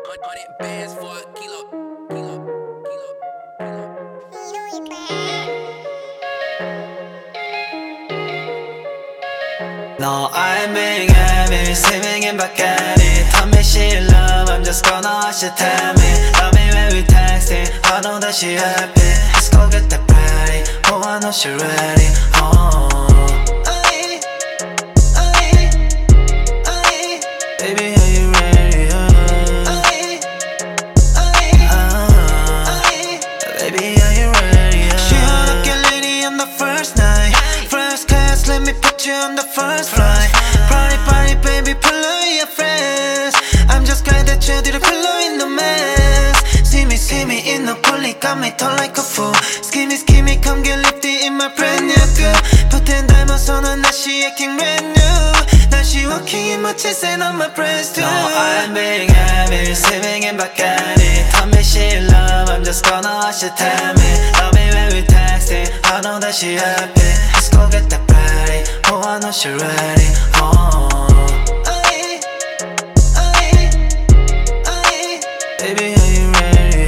100 bands for a kilo. No, I'm being heavy, swimming in Bacardi. Tell me she love, I'm just gonna watch you tell me. Love me when we texting, I know that she happy. Let's go get that party, oh I know she ready, oh. Baby, are you ready, baby, are you ready, She wanna get lady on the first night. First class, let me put you on the first flight. Party, baby, pull out your friends. I'm just glad that you didn't pull out in the mess. See me in the pool, got me tall like a fool. Skimmy, come get lifted in my brand new girl. Pretend diamonds on her, now she acting brand new. Now she walking in my chest and on my breast too. No, I'm being heavy, swimming in Bacardi. Tell me she love, I'm just gonna watch you tell me. Love me when we texting, I know that she happy. Let's go get that party, oh I know she ready, oh. Baby, are you ready,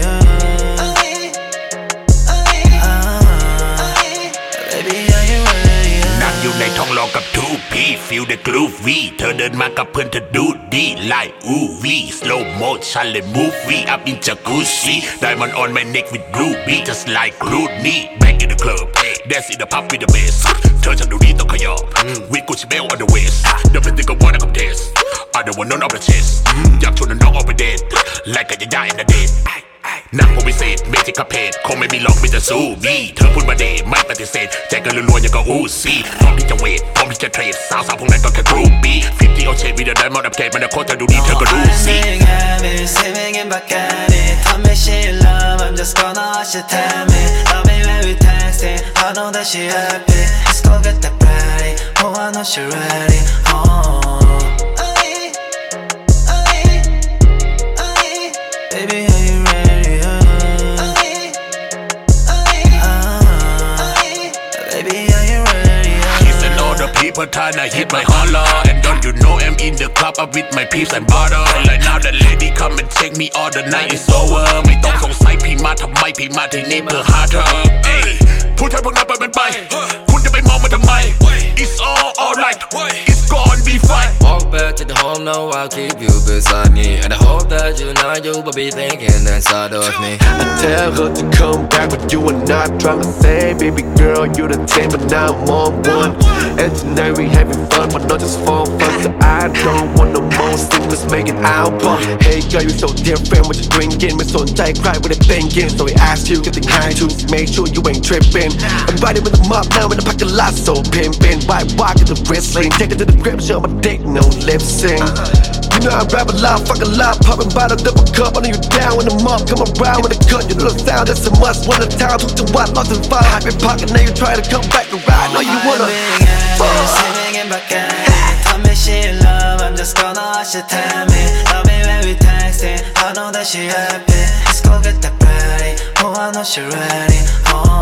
baby, are you ready, นั่งอยู่ในท้องรอกับ 2P feel the groovy เธอเดินมากับเพื่อนเธอดูดี like ooh wee slow motion เลย movie up in jacuzzi diamond on my neck with ruby just like Rooney back in the club dance in the pub with the bass เธอฉันดูดีต้องขยับ with Gucci belt on the waist เดินเป็นติ๊กกับวันกับ test I don't want none of the chest อยากชวนน้องออกไปเดท like กันยาๆ in the date นั่งผมพิเศษเมจิกกับเพจคงไม่มีหรอกมีแต่สู้บีเธอพูดมาเดไม่ปฏิเสธใจกันรัวๆอย่างกับอูซี่พร้อมที่จะเวทพร้อมที่จะเทรดสาวๆพวกนั้นก็แค่กรูปี้50 เอาเชดวีเดอร์ได้มอดอัพเกรดมันจะโคตรเธอดูดีเธอก็รู้สิ I'm heavy, swimming in Bacardi. Tell me she love, I'm just gonna watch you tell me. Love me when we texting, I know that she happy. Let's go get that party, oh I know she ready, oh. Baby, are you ready, baby, are you ready, Kiss and all the people tryna hit my holler And don't you know I'm in the club up with my peeps and butter Like now the lady come and take me all the night is over ไม่ต้องสงสัยพี่มาทำไมพี่มาที่นี่เพื่อหาเธอพูดให้พวกนั้นไปมันไปคุณจะไปมองมันทำไม It's all alright It's gonna be fine Walk back to the home, no, I'll keep you beside me And I hope that you know you will be thinking inside of me I tell her to come back but you are not trying to say Baby girl, you the 10 but now I'm on one And tonight we having fun but not just for fun So I don't want no more sleep, let's make it album Hey girl, you so different, what you drinking ไม่สนใจใคร what they thinking So we asked you, getting high to make sure you ain't tripping I'm riding with the mob now in the parking lot so pimpin' White walk in the wrestling, take it to the grip, show my dick, no lip sync You know I rap a lot, fuck a lot, poppin' bottle, double cup, I know you down when the mob come around with a gun, you know the sound, that's a must, one at a time, took the white, lost in fire, hype in pocket, now you try to come back around, know you wanna swimming in Bacardi. Tell me she love, I'm just gonna watch you tell me. Love me when we texting, I know that she happy. Let's go get that party, oh I know she ready, oh.